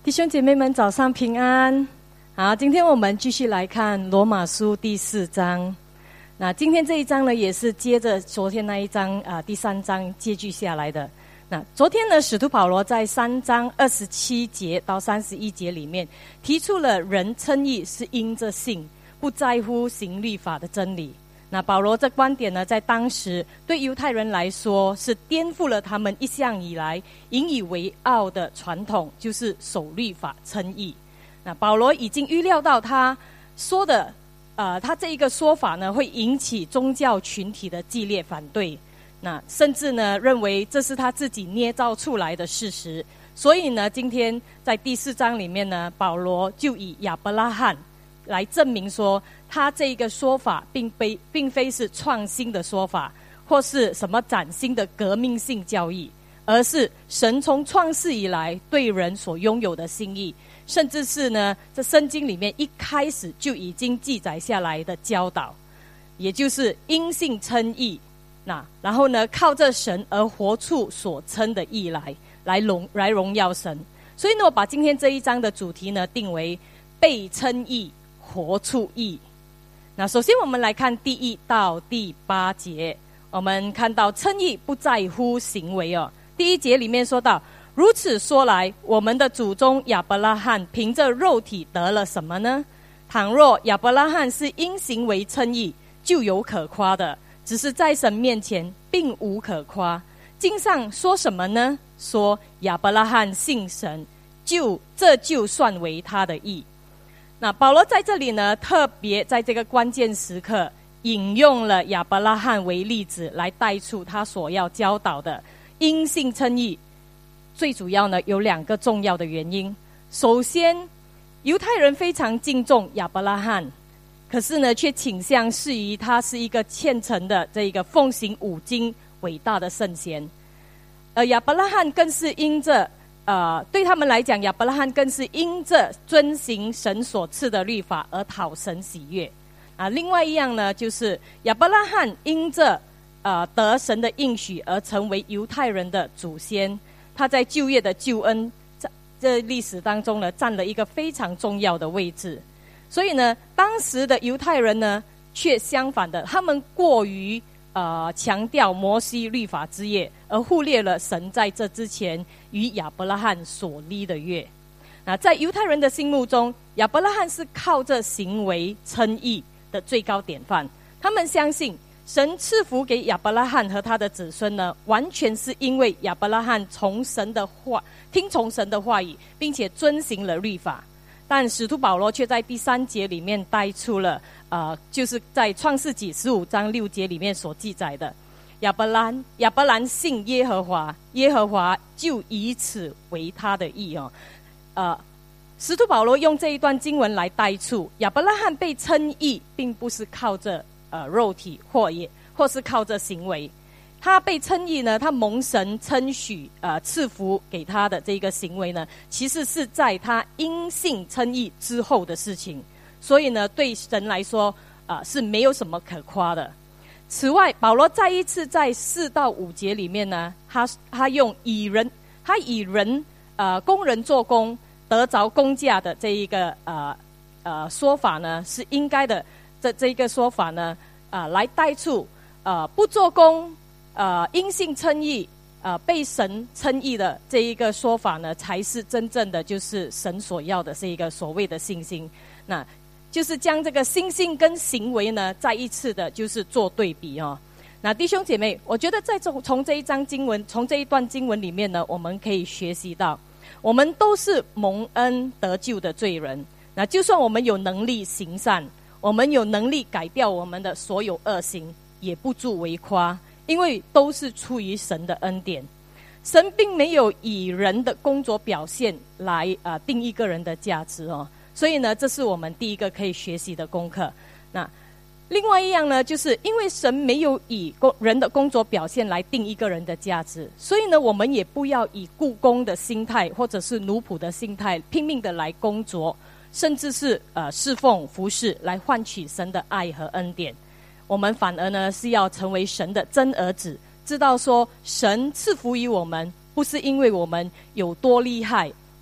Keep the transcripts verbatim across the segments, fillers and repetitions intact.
弟兄姐妹们早上平安。好，今天我们继续来看罗马书第四章。那今天这一章呢，也是接着昨天那一章啊、呃、第三章接续下来的。那昨天呢，使徒保罗在三章二十七节到三十一节里面提出了人称义是因着信，不在乎行律法的真理。那保罗这观点呢，在当时对犹太人来说是颠覆了他们一向以来引以为傲的传统，就是守律法称义。那保罗已经预料到他说的呃，他这一个说法呢，会引起宗教群体的激烈反对。那甚至呢，认为这是他自己捏造出来的事实。所以呢，今天在第四章里面呢，保罗就以亚伯拉罕来证明说，他这一个说法并非并非是创新的说法，或是什么崭新的革命性教义，而是神从创世以来对人所拥有的心意，甚至是呢，这圣经里面一开始就已经记载下来的教导，也就是因信称义。那然后呢，靠着神而活出所称的义来，来荣来荣耀神。所以呢，我把今天这一章的主题呢定为被称义，活出义。那首先我们来看第一到第八节，我们看到称义不在乎行为哦。第一节里面说到，如此说来，我们的祖宗亚伯拉罕凭着肉体得了什么呢？倘若亚伯拉罕是因行为称义，就有可夸的，只是在神面前并无可夸。经上说什么呢？说亚伯拉罕信神，就这就算为他的义。那保罗在这里呢，特别在这个关键时刻引用了亚伯拉罕为例子，来带出他所要教导的因信称义。最主要呢，有两个重要的原因。首先，犹太人非常敬重亚伯拉罕，可是呢，却倾向视于他是一个虔诚的这一个奉行五经伟大的圣贤。而亚伯拉罕更是因着呃，对他们来讲，亚伯拉罕更是因着遵行神所赐的律法而讨神喜悦啊。另外一样呢，就是亚伯拉罕因着呃得神的应许而成为犹太人的祖先，他在旧约的救恩这这历史当中呢，占了一个非常重要的位置。所以呢，当时的犹太人呢，却相反的，他们过于呃，强调摩西律法之业，而忽略了神在这之前与亚伯拉罕所立的约。那在犹太人的心目中，亚伯拉罕是靠着行为称义的最高典范。他们相信神赐福给亚伯拉罕和他的子孙呢，完全是因为亚伯拉罕从神的话听从神的话语，并且遵行了律法。但使徒保罗却在第三节里面带出了呃，就是在创世纪十五章六节里面所记载的，亚伯兰亚伯兰信耶和华，耶和华就以此为他的义哦。呃，使徒保罗用这一段经文来带出，亚伯拉罕被称义，并不是靠着呃肉体或也或是靠着行为。他被称义呢，他蒙神称许呃赐福给他的这个行为呢，其实是在他因信称义之后的事情。所以呢，对神来说呃是没有什么可夸的。此外，保罗再一次在四到五节里面呢，他他用以人他以人呃工人做工得着工价的这一个呃呃说法呢，是应该的。这这一个说法呢，呃来带出呃不做工呃因信称义呃被神称义的这一个说法呢，才是真正的就是神所要的是一个所谓的信心。那就是将这个信心跟行为呢，再一次的就是做对比哦。那弟兄姐妹，我觉得在从从这一章经文，从这一段经文里面呢，我们可以学习到，我们都是蒙恩得救的罪人。那就算我们有能力行善，我们有能力改掉我们的所有恶行，也不足为夸，因为都是出于神的恩典。神并没有以人的工作表现来呃定义个人的价值哦。所以呢，这是我们第一个可以学习的功课。那另外一样呢，就是因为神没有以人的工作表现来定一个人的价值，所以呢，我们也不要以雇工的心态或者是奴仆的心态拼命的来工作，甚至是呃侍奉服侍来换取神的爱和恩典。我们反而呢是要成为神的真儿子，知道说神赐福于我们，不是因为我们有多厉害，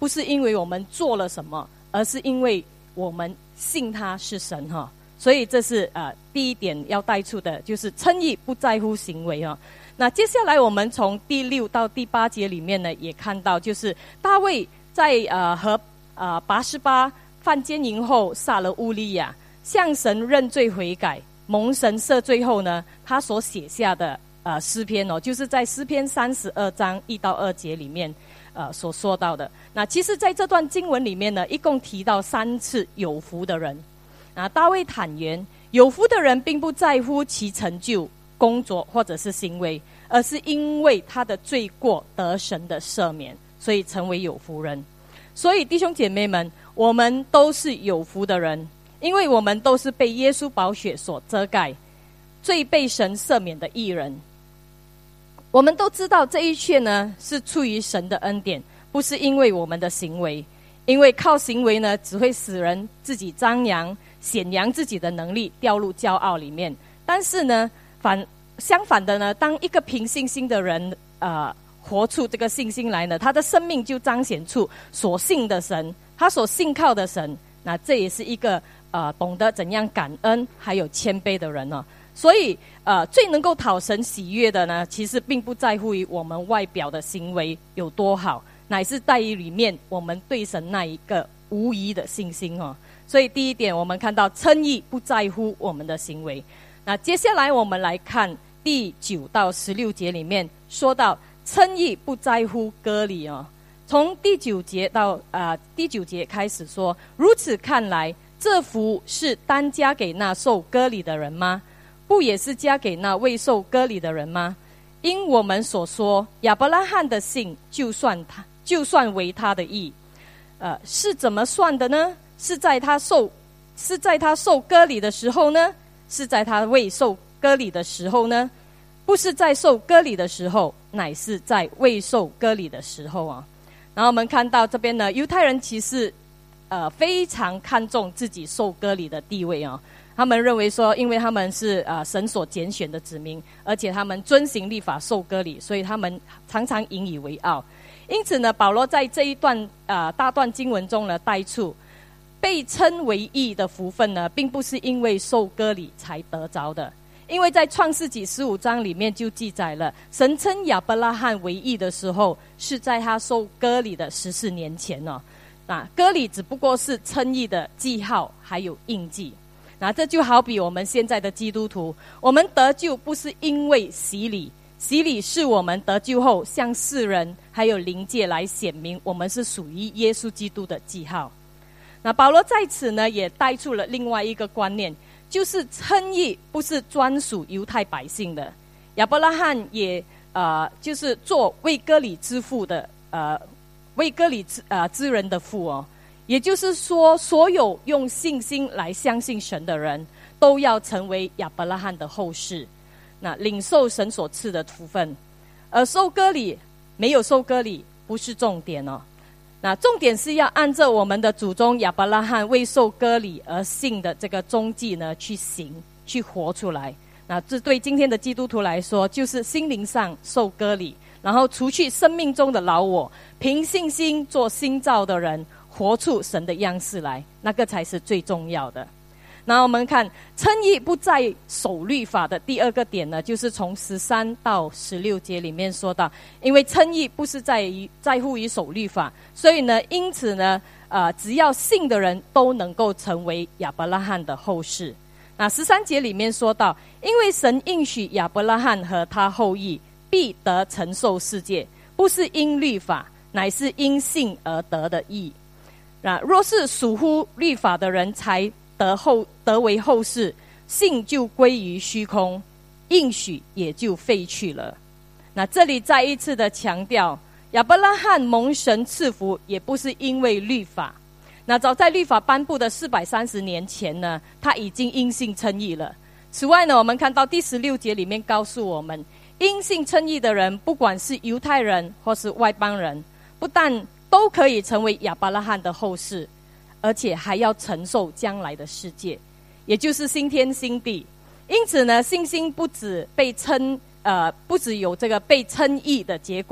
不是因为我们做了什么，而是因为我们信他是神哈。所以这是呃第一点要带出的，就是称义不在乎行为哈。那接下来我们从第六到第八节里面呢，也看到就是大卫在呃和呃拔示巴犯奸淫后杀了乌利亚，向神认罪悔改，蒙神赦罪后呢，他所写下的呃诗篇哦，就是在诗篇三十二章一到二节里面呃所说到的。那其实在这段经文里面呢，一共提到三次有福的人。那大卫坦言，有福的人并不在乎其成就、工作或者是行为，而是因为他的罪过得神的赦免，所以成为有福人。所以弟兄姐妹们，我们都是有福的人，因为我们都是被耶稣宝血所遮盖，罪被神赦免的义人。我们都知道这一切呢，是出于神的恩典，不是因为我们的行为。因为靠行为呢，只会使人自己张扬显扬自己的能力，掉入骄傲里面。但是呢，反相反的呢，当一个凭信心的人呃活出这个信心来呢，他的生命就彰显出所信的神，他所信靠的神。那这也是一个呃懂得怎样感恩还有谦卑的人哦。所以呃最能够讨神喜悦的呢，其实并不在乎于我们外表的行为有多好，乃是在于里面我们对神那一个无疑的信心哦。所以第一点，我们看到称义不在乎我们的行为。那接下来我们来看第九到十六节里面说到称义不在乎割礼哦。从第九节到呃第九节开始说，如此看来，这福是单加给那受割礼的人吗？不也是加给那未受割礼的人吗？因我们所说，亚伯拉罕的信就算他就算为他的义，呃，是怎么算的呢？是在他受是在他受割礼的时候呢？是在他未受割礼的时候呢？不是在受割礼的时候，乃是在未受割礼的时候啊。然后我们看到这边呢，犹太人其实呃非常看重自己受割礼的地位啊。他们认为说，因为他们是呃神所拣选的子民，而且他们遵行律法受割礼，所以他们常常引以为傲。因此呢，保罗在这一段呃大段经文中呢，带出被称为义的福分呢，并不是因为受割礼才得着的。因为在创世纪十五章里面就记载了，神称亚伯拉罕为义的时候，是在他受割礼的十四年前哦。那割礼只不过是称义的记号，还有印记。那这就好比我们现在的基督徒，我们得救不是因为洗礼，洗礼是我们得救后向世人还有灵界来显明我们是属于耶稣基督的记号。那保罗在此呢，也带出了另外一个观念，就是称义不是专属犹太百姓的。亚伯拉罕也呃，就是做为割礼之父的呃，为割礼之呃之人的父哦。也就是说，所有用信心来相信神的人，都要成为亚伯拉罕的后世，那领受神所赐的福分。而受割礼没有受割礼不是重点哦。那重点是要按照我们的祖宗亚伯拉罕未受割礼而信的这个踪迹呢去行，去活出来。那这对今天的基督徒来说，就是心灵上受割礼，然后除去生命中的老我，凭信心做新造的人，活出神的样式来，那个才是最重要的。然后我们看称义不在守律法的第二个点呢，就是从十三到十六节里面说到，因为称义不是在于在乎于守律法，所以呢，因此呢，呃，只要信的人都能够成为亚伯拉罕的后世。那十三节里面说到，因为神应许亚伯拉罕和他后裔必得承受世界，不是因律法，乃是因信而得的义。那若是属乎律法的人才得后得为后世，信就归于虚空，应许也就废去了。那这里再一次的强调，亚伯拉罕蒙神赐福，也不是因为律法。那早在律法颁布的四百三十年前呢，他已经因信称义了。此外呢，我们看到第十六节里面告诉我们，因信称义的人，不管是犹太人或是外邦人，不但都可以成为亚伯拉罕的后世，而且还要承受将来的世界，也就是新天新地。因此呢，信心不止被称呃，不只有这个被称义的结果，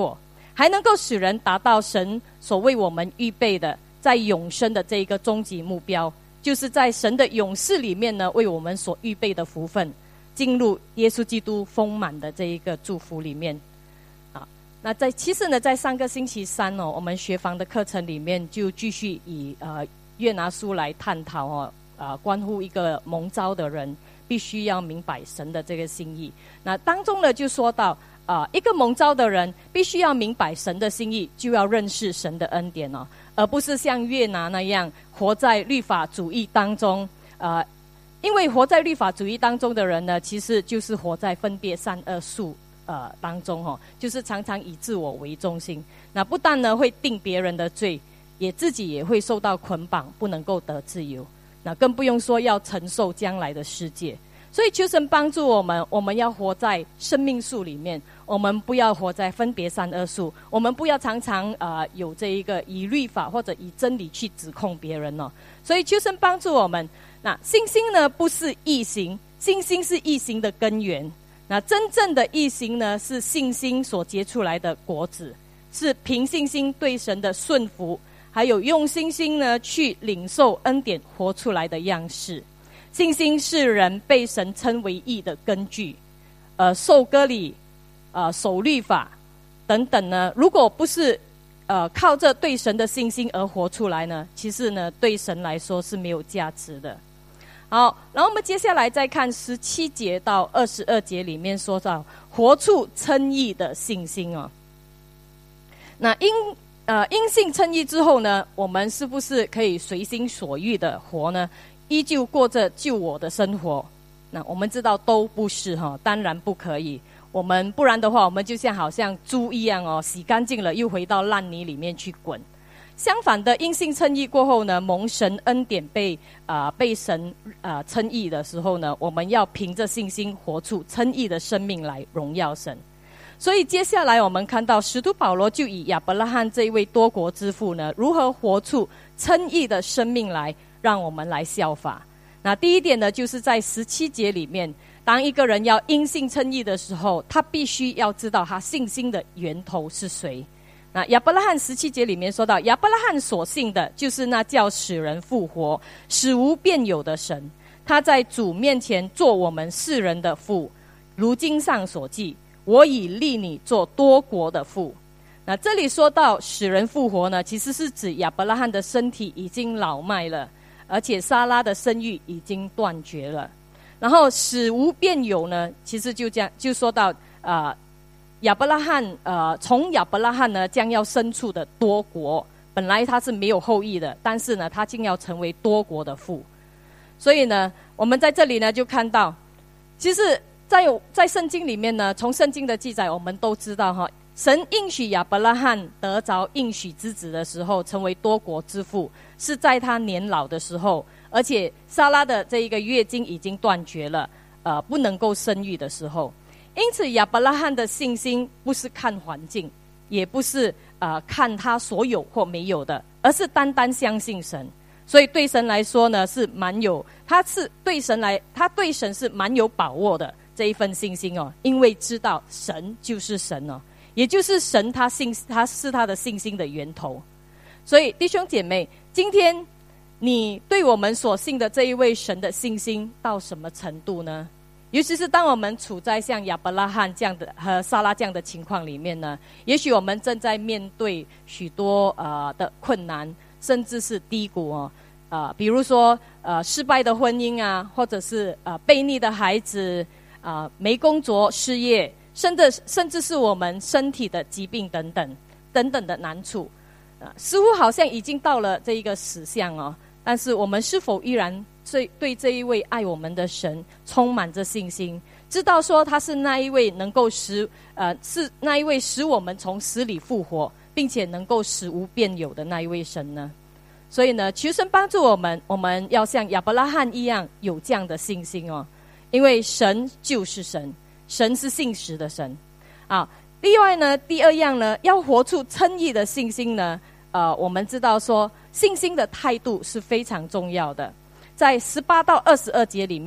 还能够使人达到神所为我们预备的在永生的这一个终极目标，就是在神的永世里面呢，为我们所预备的福分，进入耶稣基督丰满的这一个祝福里面。啊，那在其实呢，在上个星期三哦，我们学房的课程里面就继续以呃约拿书来探讨哦，呃，关乎一个蒙召的人必须要明白神的这个心意。那当中呢，就说到啊、呃，一个蒙召的人必须要明白神的心意，就要认识神的恩典哦，而不是像约拿那样活在律法主义当中。呃，因为活在律法主义当中的人呢，其实就是活在分别善恶树呃当中哦，就是常常以自我为中心。那不但呢会定别人的罪，也自己也会受到捆绑，不能够得自由。那更不用说要承受将来的世界。所以求神帮助我们，我们要活在生命树里面，我们不要活在分别善恶树，我们不要常常呃有这一个以律法或者以真理去指控别人哦。所以求神帮助我们。那信心呢不是义行，信心是义行的根源。那真正的义行呢，是信心所结出来的果子，是凭信心对神的顺服，还有用信心呢去领受恩典活出来的样式。信心是人被神称为义的根据，呃，受割礼，呃，守律法等等呢，如果不是呃靠着对神的信心而活出来呢，其实呢对神来说是没有价值的。好，然后我们接下来再看十七节到二十二节里面说到活出称义的信心哦。那因呃因信称义之后呢，我们是不是可以随心所欲的活呢？依旧过着救我的生活？那我们知道都不是哈，当然不可以。我们不然的话，我们就像好像猪一样哦，洗干净了又回到烂泥里面去滚。相反的，因信称义过后呢，蒙神恩典被啊、呃、被神啊、呃、称义的时候呢，我们要凭着信心活出称义的生命来荣耀神。所以接下来我们看到使徒保罗就以亚伯拉罕这一位多国之父呢，如何活出称义的生命来，让我们来效法。那第一点呢，就是在十七节里面，当一个人要因信称义的时候，他必须要知道他信心的源头是谁。那亚伯拉罕十七节里面说到，亚伯拉罕所信的就是那叫使人复活、使无变有的神。他在主面前做我们世人的父，如经上所记，我已立你做多国的父。那这里说到使人复活呢，其实是指亚伯拉罕的身体已经老迈了，而且撒拉的生育已经断绝了。然后使无变有呢，其实就这样就说到呃亚伯拉罕呃从亚伯拉罕呢将要生出的多国，本来他是没有后裔的，但是呢他竟要成为多国的父。所以呢我们在这里呢就看到，其实在在圣经里面呢，从圣经的记载我们都知道哈，神应许亚伯拉罕得着应许之子的时候，成为多国之父，是在他年老的时候，而且撒拉的这一个月经已经断绝了，呃，不能够生育的时候。因此亚伯拉罕的信心不是看环境，也不是呃看他所有或没有的，而是单单相信神。所以对神来说呢，是蛮有，他是对神来，他对神是蛮有把握的这一份信心哦，因为知道神就是神哦，也就是神他信他是他的信心的源头。所以弟兄姐妹，今天你对我们所信的这一位神的信心到什么程度呢？尤其是当我们处在像亚伯拉罕这样的和撒拉这样的情况里面呢，也许我们正在面对许多呃的困难，甚至是低谷哦，呃，比如说呃失败的婚姻啊，或者是呃悖逆的孩子啊、呃，没工作、失业，甚至甚至是我们身体的疾病等等等等的难处，呃，似乎好像已经到了这一个死相哦。但是我们是否依然对这一位爱我们的神充满着信心，知道说他是那一位能够使呃是那一位使我们从死里复活，并且能够使无变有的那一位神呢？所以呢，求神帮助我们，我们要像亚伯拉罕一样有这样的信心哦，因为神就是神，神是信实的神啊。另外呢，第二样呢，要活出称义的信心呢，呃，我们知道说信心的态度是非常重要的。在十八到二十二节里面，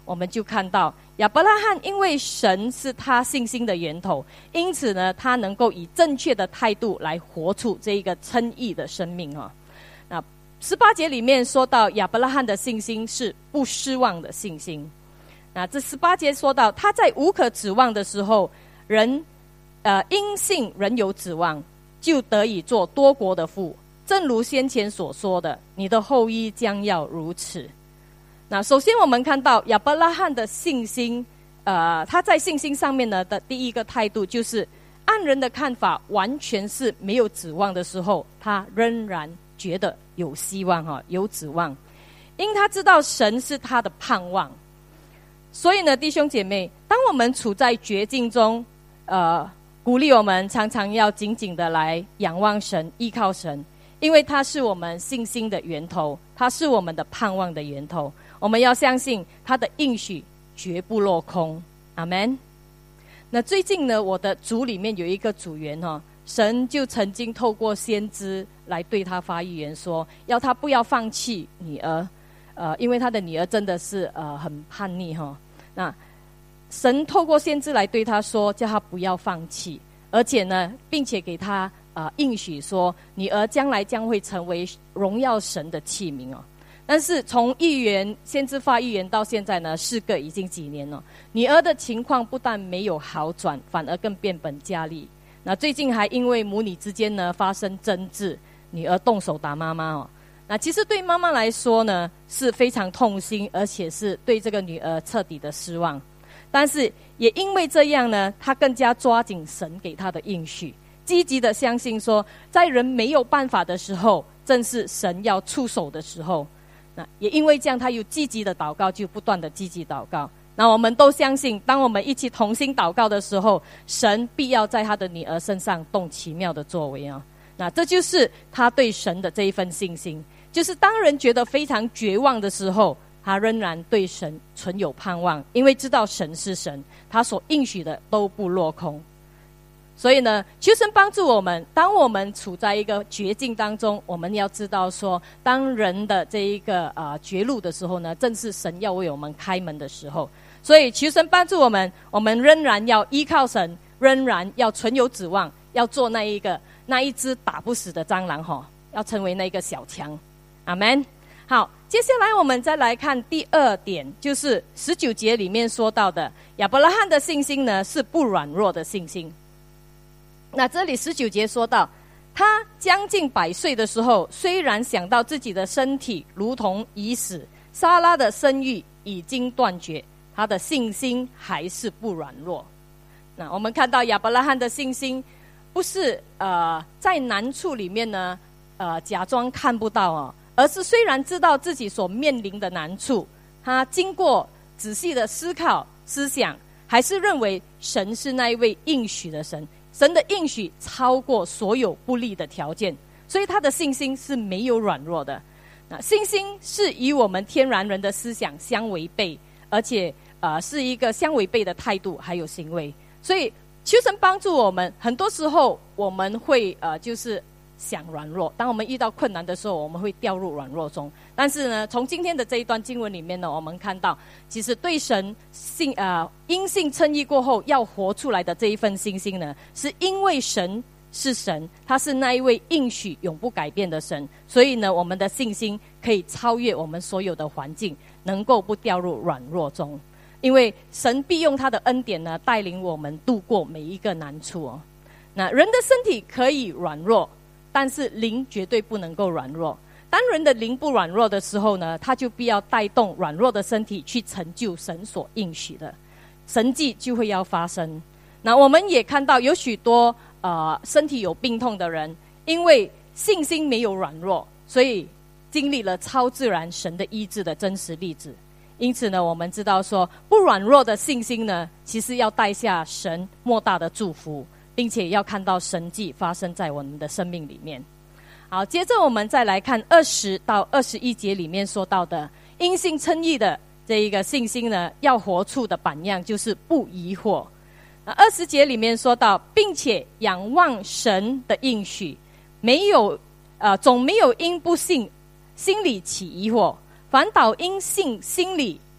我们就看到亚伯拉罕因为神是他信心的源头，因此呢，他能够以正确的态度来活出这一个称义的生命啊。那十八节里面说到亚伯拉罕的信心是不失望的信心。那这十八节说到他在无可指望的时候，人呃因信仍有指望，就得以做多国的父。正如先前所说的，你的后裔将要如此。那首先我们看到亚伯拉罕的信心，呃，他在信心上面呢的第一个态度就是，按人的看法完全是没有指望的时候，他仍然觉得有希望哈，有指望，因他知道神是他的盼望。所以呢，弟兄姐妹，当我们处在绝境中，呃，鼓励我们常常要紧紧的来仰望神，依靠神，因为他是我们信心的源头，他是我们的盼望的源头。我们要相信他的应许绝不落空，阿们。那最近呢，我的组里面有一个组员哈、哦，神就曾经透过先知来对他发预言说，要他不要放弃女儿，呃，因为他的女儿真的是呃很叛逆哈、哦。那神透过先知来对他说，叫他不要放弃，而且呢，并且给他呃应许说，女儿将来将会成为荣耀神的器皿哦。但是从预言先知发预言到现在呢，事隔已经几年了，女儿的情况不但没有好转，反而更变本加厉。那最近还因为母女之间呢发生争执，女儿动手打妈妈哦。那其实对妈妈来说呢是非常痛心，而且是对这个女儿彻底的失望。但是也因为这样呢，她更加抓紧神给她的应许，积极的相信说，在人没有办法的时候，正是神要出手的时候。那也因为这样，她又积极的祷告，就不断的积极祷告。那我们都相信，当我们一起同心祷告的时候，神必要在她的女儿身上动奇妙的作为啊！那这就是她对神的这一份信心，就是当人觉得非常绝望的时候，她仍然对神存有盼望，因为知道神是神，他所应许的都不落空。所以呢，求神帮助我们，当我们处在一个绝境当中，我们要知道说，当人的这一个呃绝路的时候呢，正是神要为我们开门的时候。所以求神帮助我们，我们仍然要依靠神，仍然要存有指望，要做那一个那一只打不死的蟑螂哈，要成为那个小强。阿们。好，接下来我们再来看第二点，就是十九节里面说到的亚伯拉罕的信心呢，是不软弱的信心。那这里十九节说到，他将近百岁的时候，虽然想到自己的身体如同已死，撒拉的生育已经断绝，他的信心还是不软弱。那我们看到亚伯拉罕的信心，不是呃在难处里面呢，呃假装看不到哦，而是虽然知道自己所面临的难处，他经过仔细的思考思想，还是认为神是那一位应许的神。神的应许超过所有不利的条件，所以他的信心是没有软弱的。那信心是与我们天然人的思想相违背，而且呃是一个相违背的态度还有行为。所以求神帮助我们，很多时候我们会呃就是想软弱，当我们遇到困难的时候，我们会掉入软弱中。但是呢，从今天的这一段经文里面呢，我们看到其实对神信呃因信称义过后要活出来的这一份信心呢，是因为神是神，他是那一位应许永不改变的神，所以呢，我们的信心可以超越我们所有的环境，能够不掉入软弱中。因为神必用他的恩典呢，带领我们度过每一个难处哦。那人的身体可以软弱，但是灵绝对不能够软弱。当人的灵不软弱的时候呢，他就必要带动软弱的身体去成就神所应许的神迹，就会要发生。那我们也看到有许多呃身体有病痛的人，因为信心没有软弱，所以经历了超自然神的医治的真实例子。因此呢，我们知道说，不软弱的信心呢，其实要带下神莫大的祝福，并且要看到神迹发生在我们的生命里面。好，接着我们再来看二十到二十一节里面说到的因信称义的这一个信心呢，要活出的榜样就是不疑惑。二十节里面说到，并且仰望神的应许，没有呃总没有因不信心里起疑惑，反倒因信心里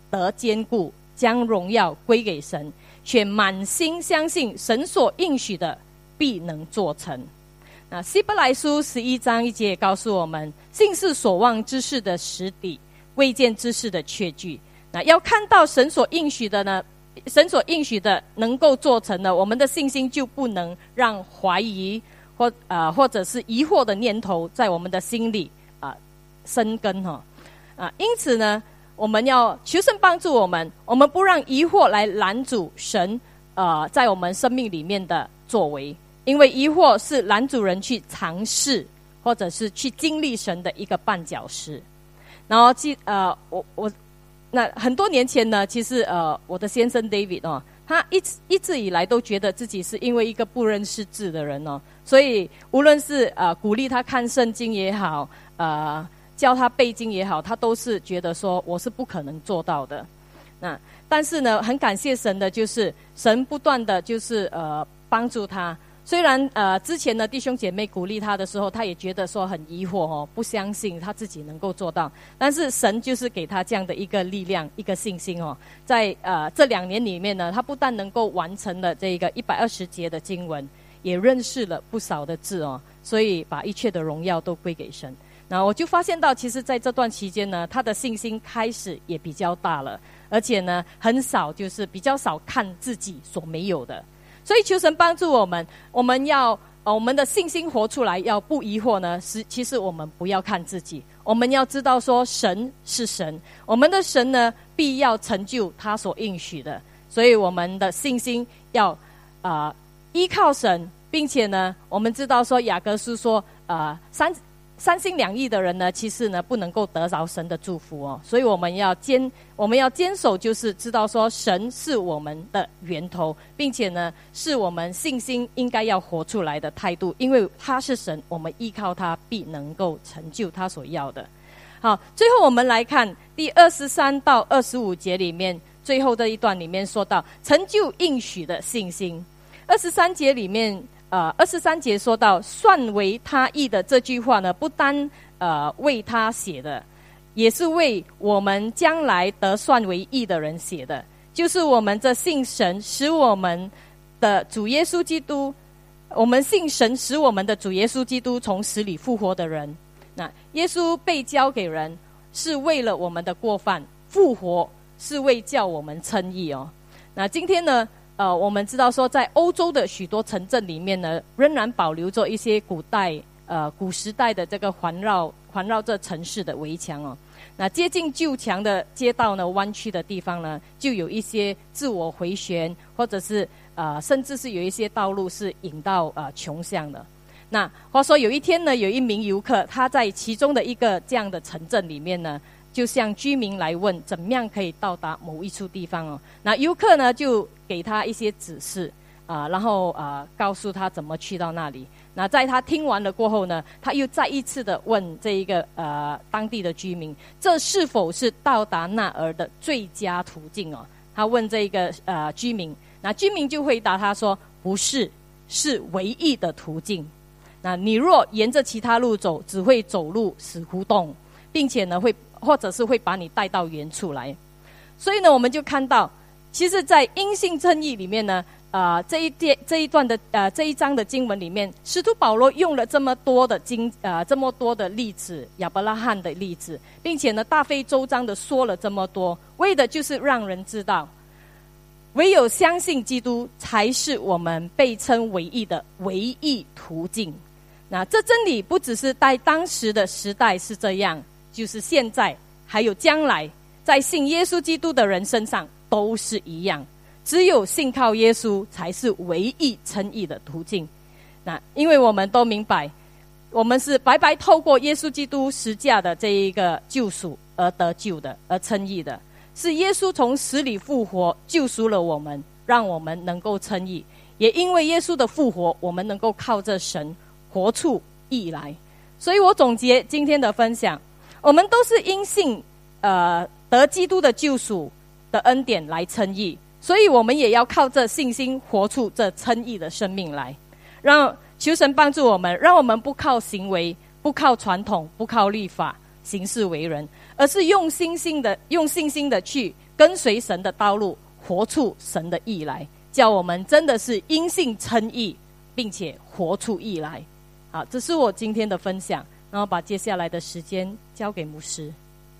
得坚固，将荣耀归给神，却满心相信神所应许的必能做成。那希伯来书十一章一节也告诉我们，信是所望之事的实底，未见之事的确据。那要看到神所应许的呢，神所应许的能够做成的，我们的信心就不能让怀疑或呃或者是疑惑的念头在我们的心里啊、呃、生根哈啊。因此呢，我们要求神帮助我们，我们不让疑惑来拦阻神呃在我们生命里面的作为。因为疑惑是拦阻人去尝试或者是去经历神的一个绊脚石。然后记呃我我那很多年前呢，其实呃我的先生 David 哦，他一直一直以来都觉得自己是因为一个不认识字的人哦，所以无论是呃鼓励他看圣经也好，呃教他背经也好，他都是觉得说我是不可能做到的。那但是呢，很感谢神的就是神不断的就是呃帮助他。虽然呃之前的弟兄姐妹鼓励他的时候，他也觉得说很疑惑哦，不相信他自己能够做到。但是神就是给他这样的一个力量，一个信心哦。在呃这两年里面呢，他不但能够完成了这个一百二十节的经文，也认识了不少的字哦，所以把一切的荣耀都归给神。那我就发现到，其实在这段期间呢，他的信心开始也比较大了，而且呢，很少就是比较少看自己所没有的。所以求神帮助我们，我们要呃我们的信心活出来，要不疑惑呢，是其实我们不要看自己，我们要知道说神是神，我们的神呢必要成就他所应许的，所以我们的信心要啊、呃、依靠神，并且呢，我们知道说雅各书说啊、呃、三。三心两意的人呢，其实呢不能够得着神的祝福哦，所以我们要坚，我们要坚守，就是知道说神是我们的源头，并且呢是我们信心应该要活出来的态度，因为他是神，我们依靠他必能够成就他所要的。好，最后我们来看第二十三到二十五节里面最后的一段里面说到成就应许的信心。二十三节里面。呃，二十三节说到算为他义的这句话呢，不单呃为他写的，也是为我们将来得算为义的人写的，就是我们这信神使我们的主耶稣基督，我们信神使我们的主耶稣基督从死里复活的人。那耶稣被交给人，是为了我们的过犯；复活是为叫我们称义哦。那今天呢？呃，我们知道说，在欧洲的许多城镇里面呢，仍然保留着一些古代、呃古时代的这个环绕环绕这城市的围墙哦。那接近旧墙的街道呢，弯曲的地方呢，就有一些自我回旋，或者是呃，甚至是有一些道路是引到呃穷巷的。那话说有一天呢，有一名游客，他在其中的一个这样的城镇里面呢，就向居民来问怎么样可以到达某一处地方哦。那游客呢就给他一些指示啊、呃，然后啊、呃、告诉他怎么去到那里。那在他听完了过后呢，他又再一次的问这一个呃当地的居民，这是否是到达那儿的最佳途径哦？他问这一个呃居民，那居民就回答他说，不是，是唯一的途径。那你若沿着其他路走，只会走入死胡同，并且呢会或者是会把你带到原处来。所以呢，我们就看到。其实在因信称义里面呢，呃，这一段这一段的呃这一章的经文里面，使徒保罗用了这么多的经呃这么多的例子，亚伯拉罕的例子，并且呢大费周章的说了这么多，为的就是让人知道，唯有相信基督才是我们被称为义的唯一途径。那这真理不只是在当时的时代是这样，就是现在还有将来，在信耶稣基督的人身上。都是一样，只有信靠耶稣才是唯一称义的途径。那因为我们都明白，我们是白白透过耶稣基督十架的这一个救赎而得救的，而称义的，是耶稣从死里复活救赎了我们，让我们能够称义。也因为耶稣的复活，我们能够靠着神活出义来。所以我总结今天的分享，我们都是因信呃得基督的救赎的恩典来称义，所以我们也要靠这信心活出这称义的生命来。让求神帮助我们，让我们不靠行为，不靠传统，不靠律法行事为人，而是用信心的用信心的去跟随神的道路，活出神的义来，叫我们真的是因信称义，并且活出义来。好，这是我今天的分享，然后把接下来的时间交给牧师。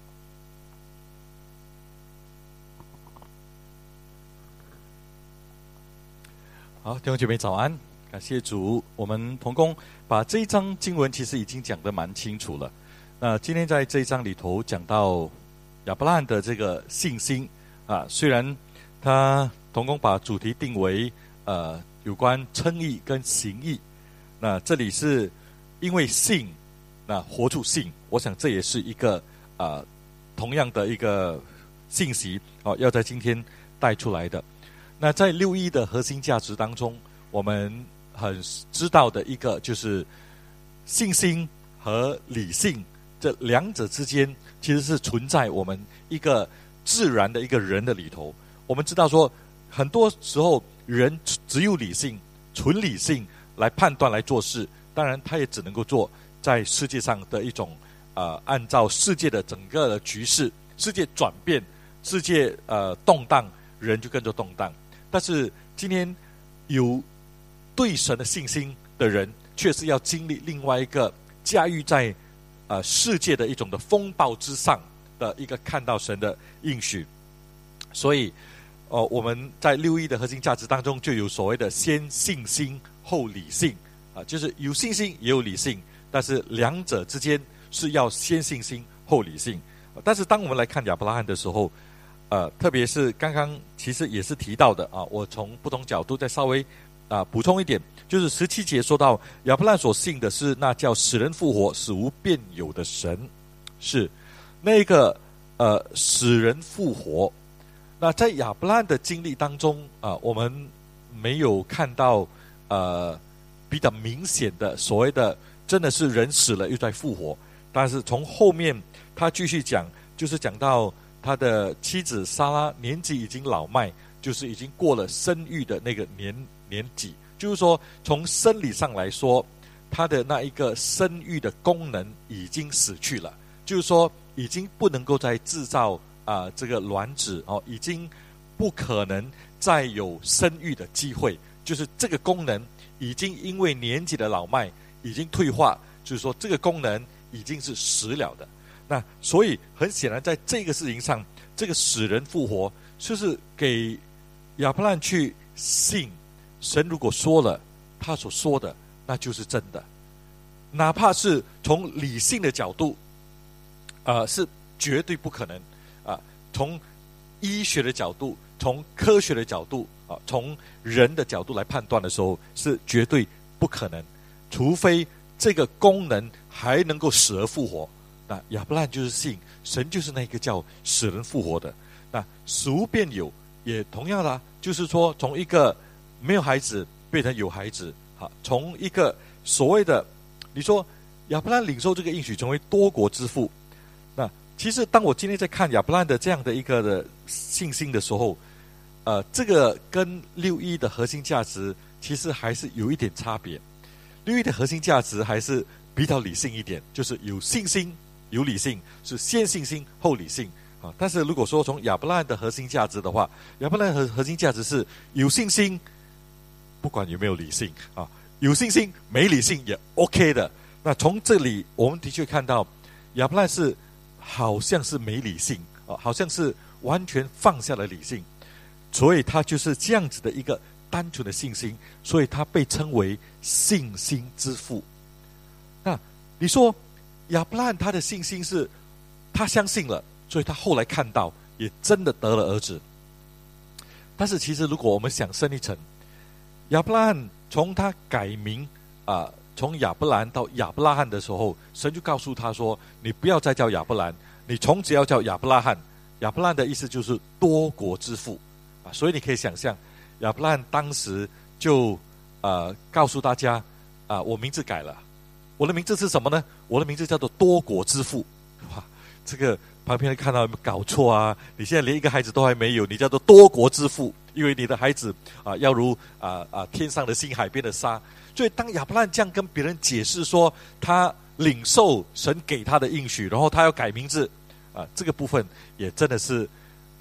好，弟兄姐妹早安，感谢主，我们同工把这一章经文其实已经讲得蛮清楚了。那今天在这一章里头讲到亚伯拉罕的这个信心啊，虽然他同工把主题定为呃有关称义跟行义，那这里是因为信，那活出信，我想这也是一个啊、呃、同样的一个信息哦，要在今天带出来的。那在六一的核心价值当中，我们很知道的一个就是信心和理性这两者之间其实是存在我们一个自然的一个人的里头。我们知道说很多时候人只有理性，纯理性来判断来做事，当然他也只能够做在世界上的一种呃，按照世界的整个的局势，世界转变，世界呃动荡，人就跟着动荡。但是今天有对神的信心的人，却是要经历另外一个驾驭在呃世界的一种的风暴之上的一个看到神的应许。所以呃我们在六一的核心价值当中就有所谓的先信心后理性啊、呃，就是有信心也有理性，但是两者之间是要先信心后理性。但是当我们来看亚伯拉罕的时候，呃，特别是刚刚其实也是提到的啊，我从不同角度再稍微啊补充一点，就是十七节说到亚伯拉罕所信的是那叫使人复活、使无变有的神，是那个呃使人复活。那在亚伯拉罕的经历当中啊、呃，我们没有看到呃比较明显的所谓的真的是人死了又在复活，但是从后面他继续讲，就是讲到他的妻子撒拉年纪已经老迈，就是已经过了生育的那个年年纪，就是说从生理上来说，他的那一个生育的功能已经死去了，就是说已经不能够再制造啊、呃、这个卵子哦，已经不可能再有生育的机会，就是这个功能已经因为年纪的老迈已经退化，就是说这个功能已经是死了的。那所以很显然在这个事情上，这个使人复活就是给亚伯拉罕去信神，如果说了他所说的那就是真的，哪怕是从理性的角度呃是绝对不可能啊、呃，从医学的角度，从科学的角度啊、呃，从人的角度来判断的时候是绝对不可能，除非这个功能还能够死而复活。那亚伯拉罕就是信神，就是那个叫使人复活的。那使无变有也同样的、啊，就是说从一个没有孩子变成有孩子，好，从一个所谓的你说亚伯拉罕领受这个应许成为多国之父。那其实当我今天在看亚伯拉罕的这样的一个的信心的时候，呃，这个跟六一的核心价值其实还是有一点差别。六一的核心价值还是比较理性一点，就是有信心有理性，是先信心后理性啊。但是如果说从亚伯拉罕的核心价值的话，亚伯拉罕的核心价值是有信心，不管有没有理性啊，有信心没理性也 OK 的。那从这里我们的确看到亚伯拉罕是好像是没理性啊，好像是完全放下了理性，所以他就是这样子的一个单纯的信心，所以他被称为信心之父。那你说亚伯拉罕他的信心是他相信了，所以他后来看到也真的得了儿子。但是其实如果我们想深一层，亚伯拉罕从他改名啊、呃，从亚伯兰到亚伯拉罕的时候，神就告诉他说，你不要再叫亚伯兰，你从此要叫亚伯拉罕。亚伯拉罕的意思就是多国之父啊，所以你可以想象亚伯拉罕当时就呃告诉大家啊、呃，我名字改了，我的名字是什么呢？我的名字叫做多国之父。哇，这个旁边人看到有没有搞错啊？你现在连一个孩子都还没有，你叫做多国之父，因为你的孩子啊、呃、要如啊啊、呃、天上的星，海边的沙。所以当亚伯拉罕这样跟别人解释说他领受神给他的应许，然后他要改名字啊、呃，这个部分也真的是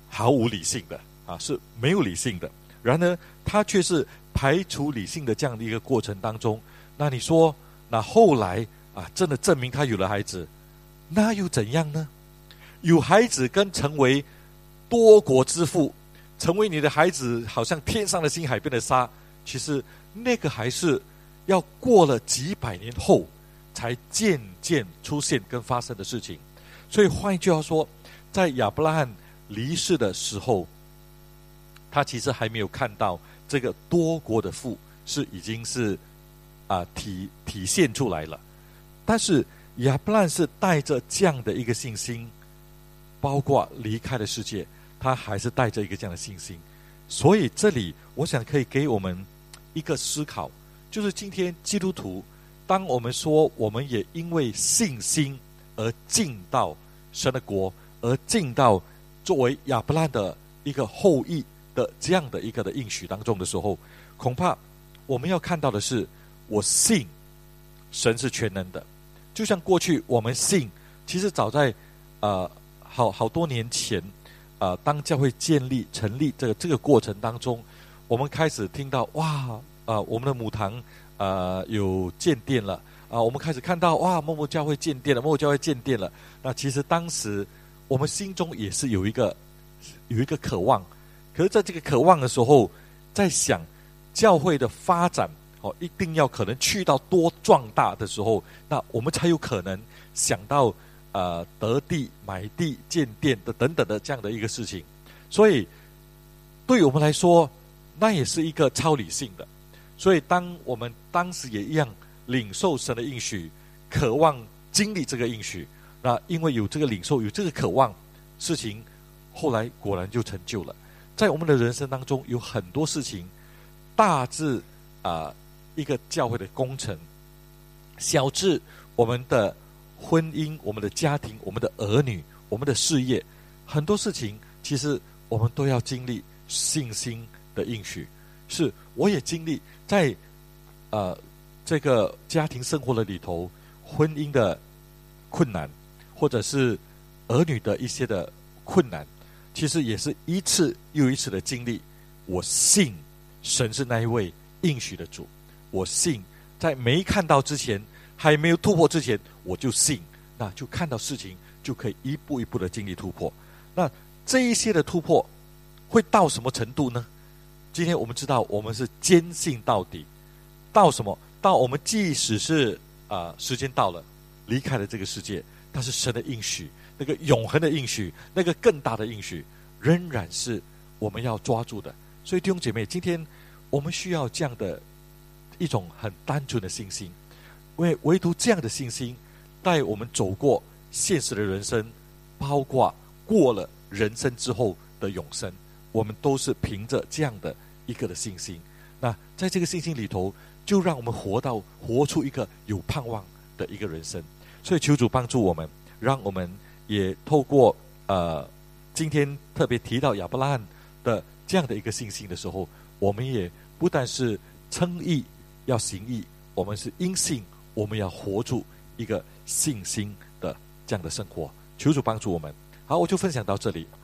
毫无理性的啊，是没有理性的。然而他却是排除理性的这样的一个过程当中，那你说，那后来啊，真的证明他有了孩子，那又怎样呢？有孩子跟成为多国之父，成为你的孩子好像天上的星海边的沙，其实那个还是要过了几百年后才渐渐出现跟发生的事情。所以换一句话说，在亚伯拉罕离世的时候，他其实还没有看到这个多国的父是已经是啊、呃、体体现出来了。但是亚伯拉罕是带着这样的一个信心，包括离开了世界，他还是带着一个这样的信心。所以这里我想可以给我们一个思考，就是今天基督徒，当我们说我们也因为信心而进到神的国，而进到作为亚伯拉罕的一个后裔的这样的一个的应许当中的时候，恐怕我们要看到的是，我信神是全能的。就像过去我们信，其实早在呃好好多年前，呃当教会建立成立这个这个过程当中，我们开始听到哇呃我们的母堂呃有建殿了啊、呃，我们开始看到哇某某教会建殿了，某某教会建殿了。那其实当时我们心中也是有一个有一个渴望，可是在这个渴望的时候，在想教会的发展哦，一定要可能去到多壮大的时候，那我们才有可能想到呃得地买地建殿的等等的这样的一个事情。所以对我们来说，那也是一个超理性的。所以当我们当时也一样领受神的应许，渴望经历这个应许，那因为有这个领受，有这个渴望，事情后来果然就成就了。在我们的人生当中，有很多事情，大至啊、呃、一个教会的工程，小至我们的婚姻、我们的家庭、我们的儿女、我们的事业，很多事情其实我们都要经历信心的应许。是我也经历在呃这个家庭生活的里头，婚姻的困难，或者是儿女的一些的困难，其实也是一次又一次的经历。我信神是那一位应许的主，我信在没看到之前，还没有突破之前，我就信，那就看到事情就可以一步一步的经历突破。那这一些的突破会到什么程度呢？今天我们知道我们是坚信到底，到什么？到我们即使是啊、呃、时间到了离开了这个世界，但是神的应许，那个永恒的应许，那个更大的应许，仍然是我们要抓住的。所以弟兄姐妹，今天我们需要这样的一种很单纯的信心，因为唯独这样的信心带我们走过现实的人生，包括过了人生之后的永生，我们都是凭着这样的一个的信心。那在这个信心里头，就让我们活到活出一个有盼望的一个人生。所以求主帮助我们，让我们也透过呃今天特别提到亚伯拉罕的这样的一个信心的时候，我们也不但是称义要行义，我们是因信我们要活出一个信心的这样的生活。求主帮助我们。好，我就分享到这里。